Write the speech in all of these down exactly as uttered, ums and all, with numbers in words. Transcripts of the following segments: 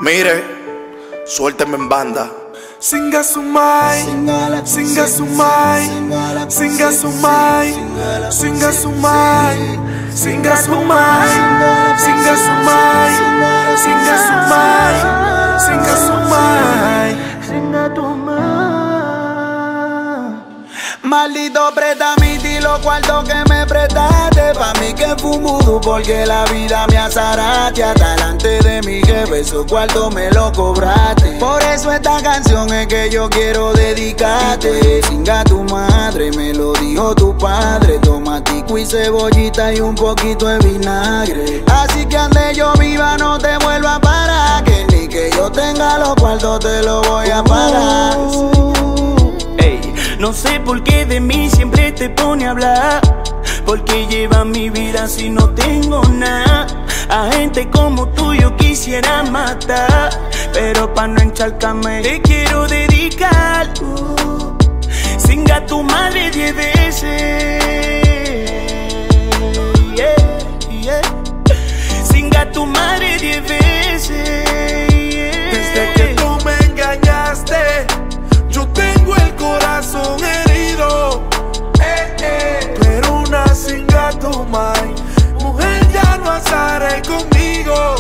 Mire, suélteme en banda. Singa sumai, singa sumai, singa sumai, singa sumai, singa sumai, singa sumai, singa sumai, singa sumai, singa sumai. Maldito préstame los cuartos que me prestaste. Pa' mí que fue un vudú porque la vida me azaraste. Hasta delante de mi jefe esos cuartos me lo cobraste. Por eso esta canción es que yo quiero dedicarte. Singa tu madre, me lo dijo tu padre. Tomatico y cebollita y un poquito de vinagre. Así que ande yo viva, no te vuelva a parar. Que ni que yo tenga los cuartos te lo voy a pagar. No sé por qué de mí siempre te pone a hablar. Porque lleva mi vida si no tengo nada. A gente como tú yo quisiera matar. Pero pa' no encharcarme te quiero dedicar. uh, Singa tu madre diez veces. yeah, yeah. Singa tu madre diez veces. yeah. Desde que tú me engañaste, yo tengo el corazón herido, eh, eh. Pero una singa tu mai, mujer ya no azaré conmigo.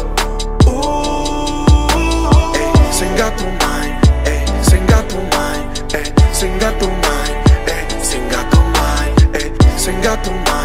uh, eh, Singa tu mai, eh, singa tu mai, eh, singa tu mai, eh, singa tu mai, eh, singa tu mai.